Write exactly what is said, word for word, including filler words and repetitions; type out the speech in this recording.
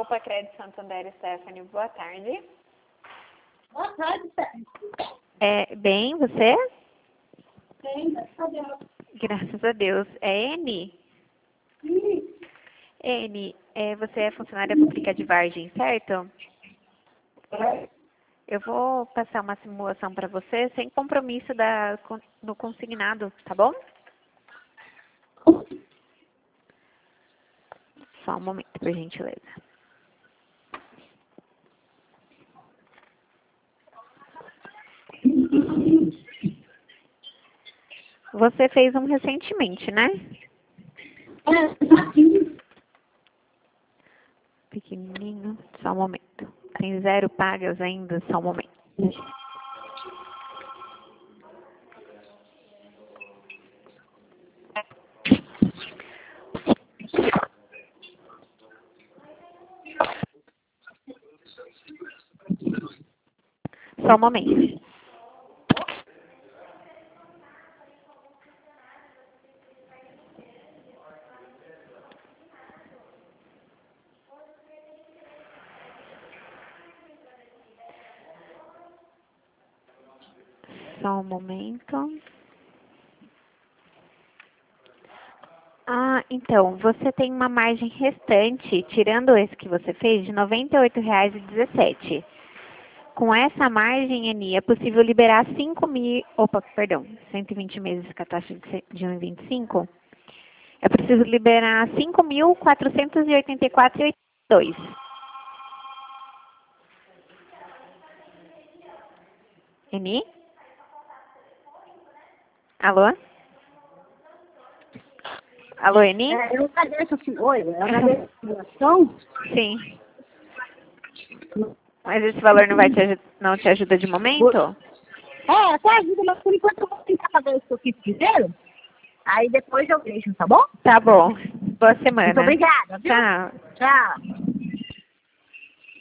Copa Crédito Santander, Stephanie. Boa tarde. Boa tarde, Stephanie. É, bem, você? Bem, graças a Deus. Graças a Deus. É N? Sim. N, é, você é funcionária pública de Vargem, certo? É. Eu vou passar uma simulação para você sem compromisso da, no consignado, tá bom? Só um momento, por gentileza. Você fez um recentemente, né? É. Pequenininho, só um momento. Tem zero pagas ainda, só um momento. Só um momento. Só um momento. Ah, então, você tem uma margem restante, tirando esse que você fez, de noventa e oito reais e dezessete centavos. Com essa margem, Eni, é possível liberar cinco mil... Opa, perdão, cento e vinte meses com a taxa de um vírgula vinte e cinco. É preciso liberar cinco mil quatrocentos e oitenta e quatro reais e oitenta e dois centavos. Eni? Alô? Alô, Eni? É, eu agradeço a senhora. Oi, eu agradeço a simulação. Sim. Mas esse valor não vai te, aju- não te ajuda de momento? É, até ajuda, mas por enquanto eu vou tentar fazer isso que eu fiz primeiro. Aí depois eu vejo, tá bom? Tá bom. Boa semana. Muito obrigada, viu? Tchau. Tchau.